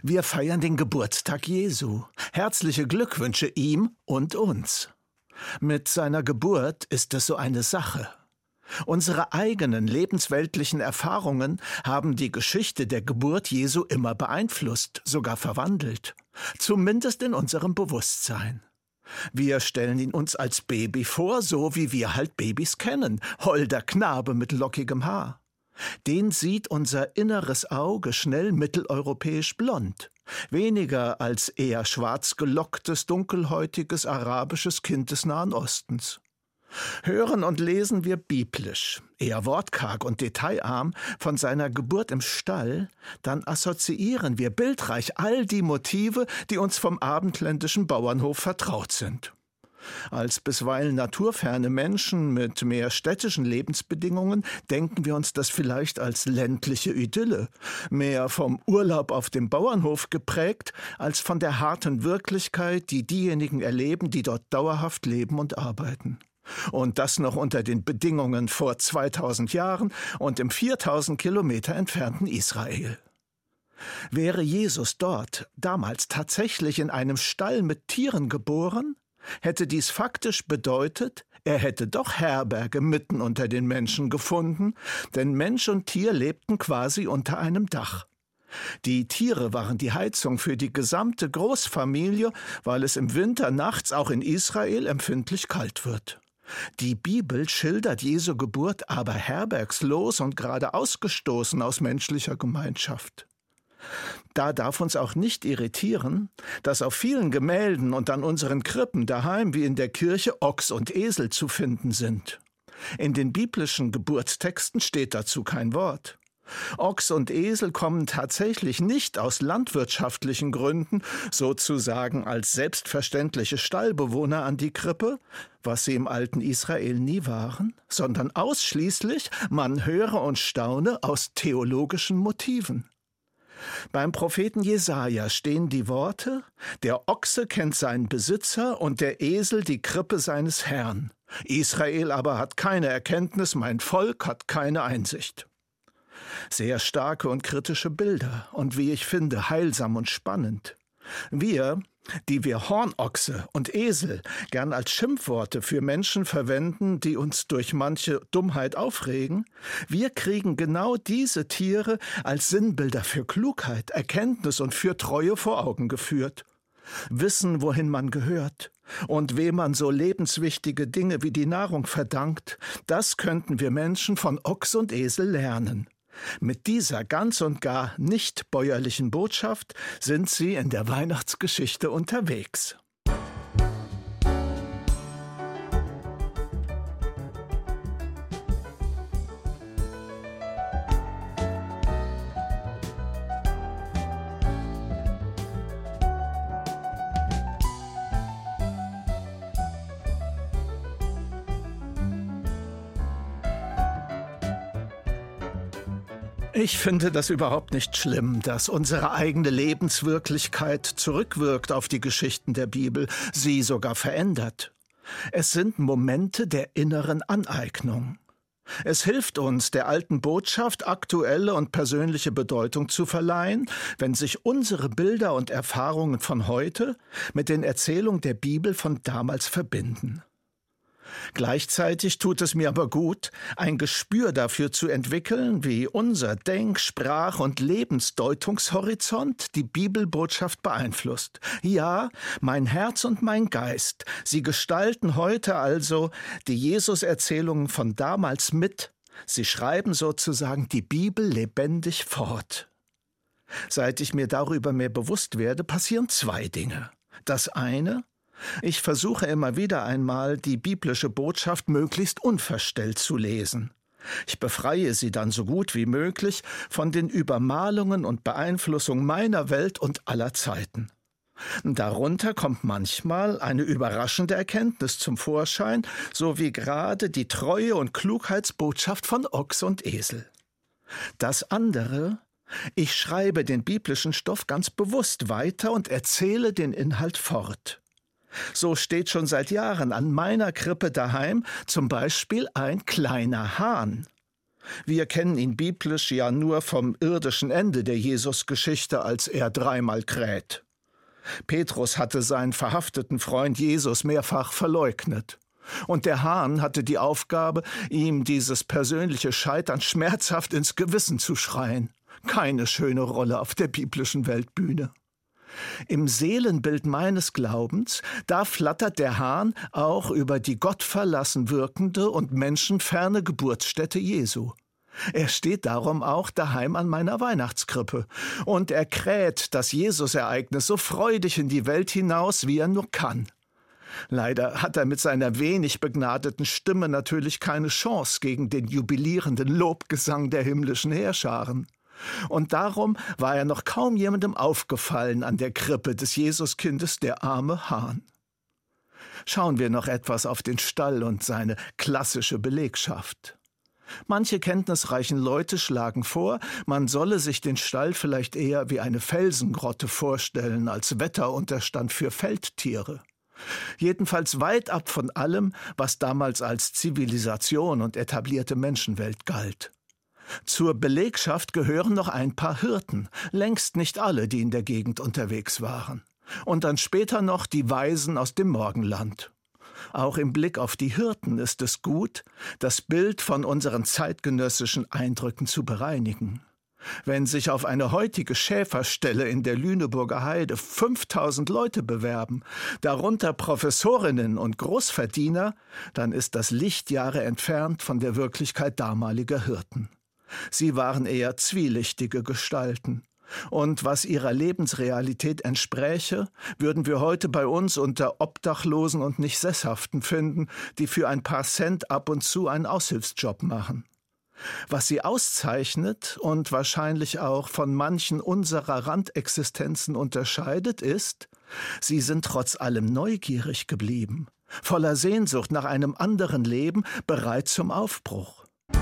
Wir feiern den Geburtstag Jesu. Herzliche Glückwünsche ihm und uns. Mit seiner Geburt ist es so eine Sache. Unsere eigenen lebensweltlichen Erfahrungen haben die Geschichte der Geburt Jesu immer beeinflusst, sogar verwandelt. Zumindest in unserem Bewusstsein. Wir stellen ihn uns als Baby vor, so wie wir halt Babys kennen. Holder Knabe mit lockigem Haar. Den sieht unser inneres Auge schnell mitteleuropäisch blond. Weniger als eher schwarz gelocktes, dunkelhäutiges arabisches Kind des Nahen Ostens. Hören und lesen wir biblisch, eher wortkarg und detailarm, von seiner Geburt im Stall, dann assoziieren wir bildreich all die Motive, die uns vom abendländischen Bauernhof vertraut sind. Als bisweilen naturferne Menschen mit mehr städtischen Lebensbedingungen denken wir uns das vielleicht als ländliche Idylle, mehr vom Urlaub auf dem Bauernhof geprägt, als von der harten Wirklichkeit, die diejenigen erleben, die dort dauerhaft leben und arbeiten. Und das noch unter den Bedingungen vor 2000 Jahren und im 4000 Kilometer entfernten Israel. Wäre Jesus dort damals tatsächlich in einem Stall mit Tieren geboren, hätte dies faktisch bedeutet, er hätte doch Herberge mitten unter den Menschen gefunden, denn Mensch und Tier lebten quasi unter einem Dach. Die Tiere waren die Heizung für die gesamte Großfamilie, weil es im Winter nachts auch in Israel empfindlich kalt wird. Die Bibel schildert Jesu Geburt aber herbergslos und gerade ausgestoßen aus menschlicher Gemeinschaft. Da darf uns auch nicht irritieren, dass auf vielen Gemälden und an unseren Krippen daheim wie in der Kirche Ochs und Esel zu finden sind. In den biblischen Geburtstexten steht dazu kein Wort. Ochs und Esel kommen tatsächlich nicht aus landwirtschaftlichen Gründen, sozusagen als selbstverständliche Stallbewohner an die Krippe, was sie im alten Israel nie waren, sondern ausschließlich, man höre und staune, aus theologischen Motiven. Beim Propheten Jesaja stehen die Worte: Der Ochse kennt seinen Besitzer und der Esel die Krippe seines Herrn. Israel aber hat keine Erkenntnis, mein Volk hat keine Einsicht. Sehr starke und kritische Bilder und wie ich finde, heilsam und spannend. Wir, die wir Hornochse und Esel gern als Schimpfworte für Menschen verwenden, die uns durch manche Dummheit aufregen, wir kriegen genau diese Tiere als Sinnbilder für Klugheit, Erkenntnis und für Treue vor Augen geführt. Wissen, wohin man gehört und wem man so lebenswichtige Dinge wie die Nahrung verdankt, das könnten wir Menschen von Ochs und Esel lernen. Mit dieser ganz und gar nicht bäuerlichen Botschaft sind sie in der Weihnachtsgeschichte unterwegs. Ich finde das überhaupt nicht schlimm, dass unsere eigene Lebenswirklichkeit zurückwirkt auf die Geschichten der Bibel, sie sogar verändert. Es sind Momente der inneren Aneignung. Es hilft uns, der alten Botschaft aktuelle und persönliche Bedeutung zu verleihen, wenn sich unsere Bilder und Erfahrungen von heute mit den Erzählungen der Bibel von damals verbinden. Gleichzeitig tut es mir aber gut, ein Gespür dafür zu entwickeln, wie unser Denk-, Sprach- und Lebensdeutungshorizont die Bibelbotschaft beeinflusst. Ja, mein Herz und mein Geist, sie gestalten heute also die Jesus-Erzählungen von damals mit. Sie schreiben sozusagen die Bibel lebendig fort. Seit ich mir darüber mehr bewusst werde, passieren zwei Dinge. Das eine: Ich versuche immer wieder einmal, die biblische Botschaft möglichst unverstellt zu lesen. Ich befreie sie dann so gut wie möglich von den Übermalungen und Beeinflussungen meiner Welt und aller Zeiten. Darunter kommt manchmal eine überraschende Erkenntnis zum Vorschein, so wie gerade die Treue- und Klugheitsbotschaft von Ochs und Esel. Das andere: Ich schreibe den biblischen Stoff ganz bewusst weiter und erzähle den Inhalt fort. So steht schon seit Jahren an meiner Krippe daheim zum Beispiel ein kleiner Hahn. Wir kennen ihn biblisch ja nur vom irdischen Ende der Jesusgeschichte, als er dreimal kräht. Petrus hatte seinen verhafteten Freund Jesus mehrfach verleugnet. Und der Hahn hatte die Aufgabe, ihm dieses persönliche Scheitern schmerzhaft ins Gewissen zu schreien. Keine schöne Rolle auf der biblischen Weltbühne. Im Seelenbild meines Glaubens, da flattert der Hahn auch über die gottverlassen wirkende und menschenferne Geburtsstätte Jesu. Er steht darum auch daheim an meiner Weihnachtskrippe und er kräht das Jesus-Ereignis so freudig in die Welt hinaus, wie er nur kann. Leider hat er mit seiner wenig begnadeten Stimme natürlich keine Chance gegen den jubilierenden Lobgesang der himmlischen Heerscharen. Und darum war er noch kaum jemandem aufgefallen an der Krippe des Jesuskindes, der arme Hahn. Schauen wir noch etwas auf den Stall und seine klassische Belegschaft. Manche kenntnisreichen Leute schlagen vor, man solle sich den Stall vielleicht eher wie eine Felsengrotte vorstellen als Wetterunterstand für Feldtiere. Jedenfalls weit ab von allem, was damals als Zivilisation und etablierte Menschenwelt galt. Zur Belegschaft gehören noch ein paar Hirten, längst nicht alle, die in der Gegend unterwegs waren. Und dann später noch die Weisen aus dem Morgenland. Auch im Blick auf die Hirten ist es gut, das Bild von unseren zeitgenössischen Eindrücken zu bereinigen. Wenn sich auf eine heutige Schäferstelle in der Lüneburger Heide 5000 Leute bewerben, darunter Professorinnen und Großverdiener, dann ist das Lichtjahre entfernt von der Wirklichkeit damaliger Hirten. Sie waren eher zwielichtige Gestalten. Und was ihrer Lebensrealität entspräche, würden wir heute bei uns unter Obdachlosen und Nicht-Sesshaften finden, die für ein paar Cent ab und zu einen Aushilfsjob machen. Was sie auszeichnet und wahrscheinlich auch von manchen unserer Randexistenzen unterscheidet, ist, sie sind trotz allem neugierig geblieben, voller Sehnsucht nach einem anderen Leben, bereit zum Aufbruch.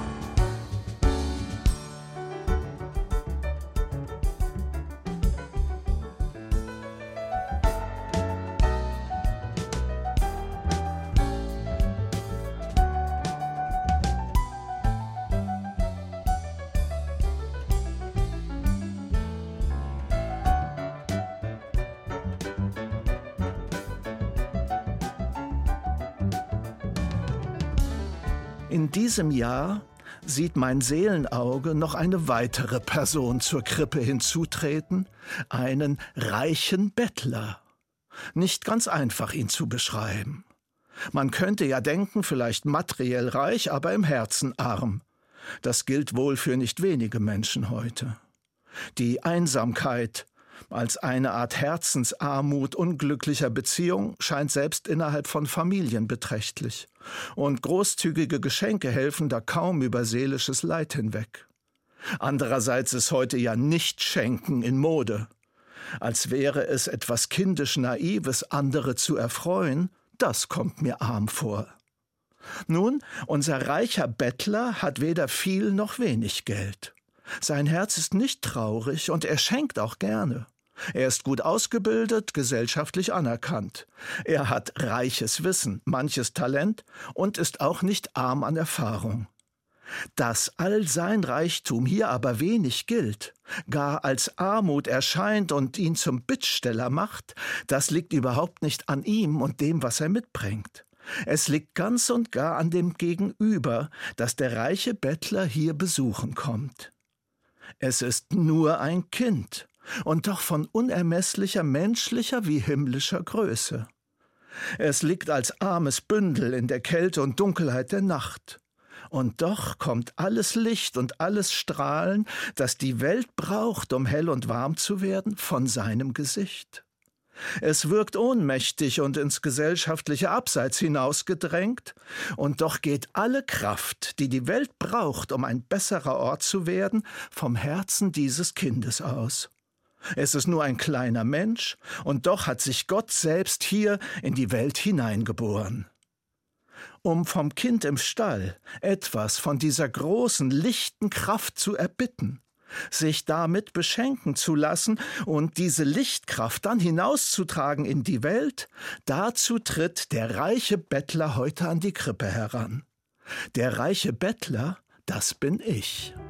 In diesem Jahr sieht mein Seelenauge noch eine weitere Person zur Krippe hinzutreten, einen reichen Bettler. Nicht ganz einfach, ihn zu beschreiben. Man könnte ja denken, vielleicht materiell reich, aber im Herzen arm. Das gilt wohl für nicht wenige Menschen heute. Die Einsamkeit als eine Art Herzensarmut unglücklicher Beziehung scheint selbst innerhalb von Familien beträchtlich. Und großzügige Geschenke helfen da kaum über seelisches Leid hinweg. Andererseits ist heute ja Nicht-Schenken in Mode. Als wäre es etwas kindisch Naives, andere zu erfreuen, das kommt mir arm vor. Nun, unser reicher Bettler hat weder viel noch wenig Geld. Sein Herz ist nicht traurig und er schenkt auch gerne. Er ist gut ausgebildet, gesellschaftlich anerkannt. Er hat reiches Wissen, manches Talent und ist auch nicht arm an Erfahrung. Dass all sein Reichtum hier aber wenig gilt, gar als Armut erscheint und ihn zum Bittsteller macht, das liegt überhaupt nicht an ihm und dem, was er mitbringt. Es liegt ganz und gar an dem Gegenüber, das der reiche Bettler hier besuchen kommt. Es ist nur ein Kind und doch von unermesslicher menschlicher wie himmlischer Größe. Es liegt als armes Bündel in der Kälte und Dunkelheit der Nacht. Und doch kommt alles Licht und alles Strahlen, das die Welt braucht, um hell und warm zu werden, von seinem Gesicht. Es wirkt ohnmächtig und ins gesellschaftliche Abseits hinausgedrängt, und doch geht alle Kraft, die die Welt braucht, um ein besserer Ort zu werden, vom Herzen dieses Kindes aus. Es ist nur ein kleiner Mensch, und doch hat sich Gott selbst hier in die Welt hineingeboren. Um vom Kind im Stall etwas von dieser großen, lichten Kraft zu erbitten, sich damit beschenken zu lassen und diese Lichtkraft dann hinauszutragen in die Welt, dazu tritt der reiche Bettler heute an die Krippe heran. Der reiche Bettler, das bin ich.